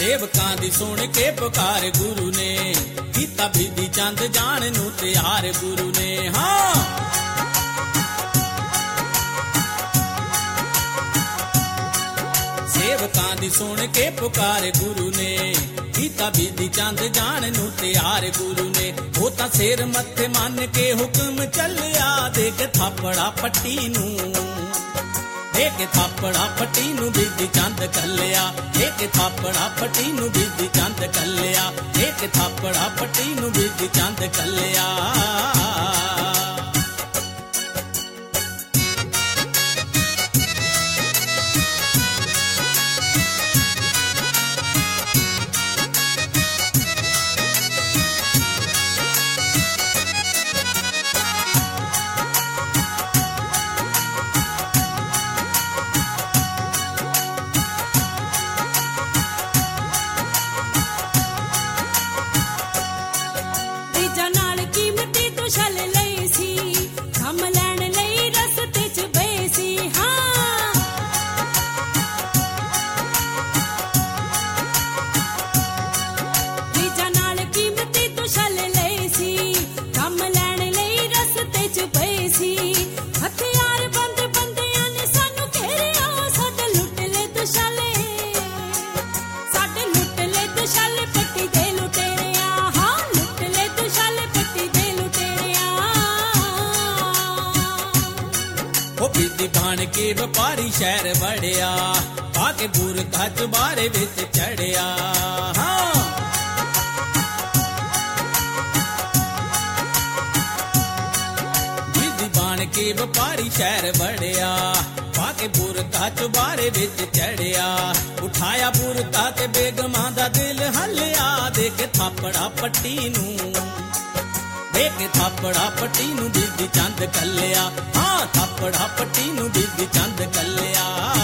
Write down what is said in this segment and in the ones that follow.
सेवकां दी सुण के पुकार गुरु ने, कीता बिधी चंद जान नूं तैयार गुरु ने। हाँ सेवकां दी सुण के पुकार गुरु ने, कीता बिधी चंद जान नूं तैयार गुरु ने। वो तां सिर मत्थे मन के हुक्म चलिया, दे के थापड़ा पट्टी नूं, एक थापड़ा पट्टी नूं बिधी चंद कलिया, एक थापड़ा पट्टी नूं बिधी चंद कलिया, एक थापड़ा पट्टी नूं बिधी चंद कलिया। बन के व्यापारी शहर वड़िया, पाके बुरका चुबारे विच चढ़िया। हाँ बिधी बन के व्यापारी शहर वड़िया, पाके बुरका चुबारे विच चढ़िया। उठाया बुरका ते बेगमां दा दिल हलिया, दे के थापड़ा पट्टी नूं, एक थापड़ा पट्टी नूं बिधी चंद कलिया। हाँ थापड़ा पट्टी नूं बिधी चंद कलिया।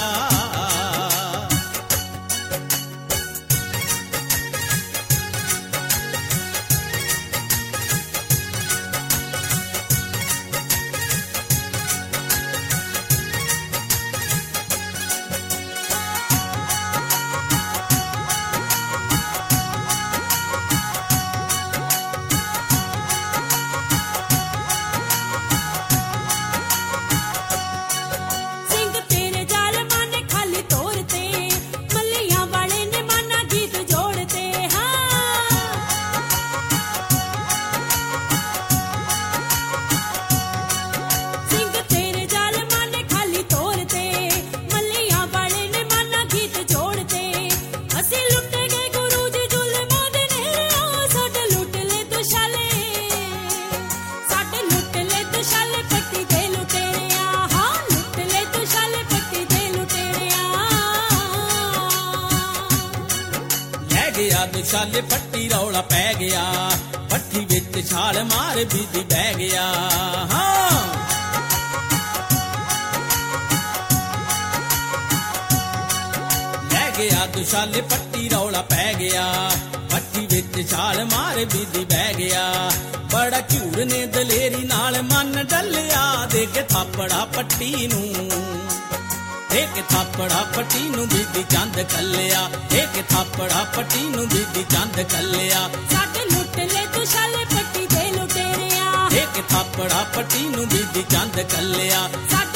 दुशाले पट्टी रौला पै गया, पट्टी विच छाल मार बिधी बह गया। हाँ लै गया दुशाले पट्टी रौला पै गया, पट्टी विच छाल मार बिधी बह गया। बड़ा झूर ने दलेरी नाल मन डलिया, दे के थापड़ा पट्टी नूं, एक थापड़ा पट्टी नूं बिधी चंद कलिया, एक थापड़ा पट्टी नूं बिधी चंद कलिया। साडे लुट ले दुशाले पट्टी दे लुटेरिया, एक थापड़ा पट्टी नूं बिधी चंद कलिया।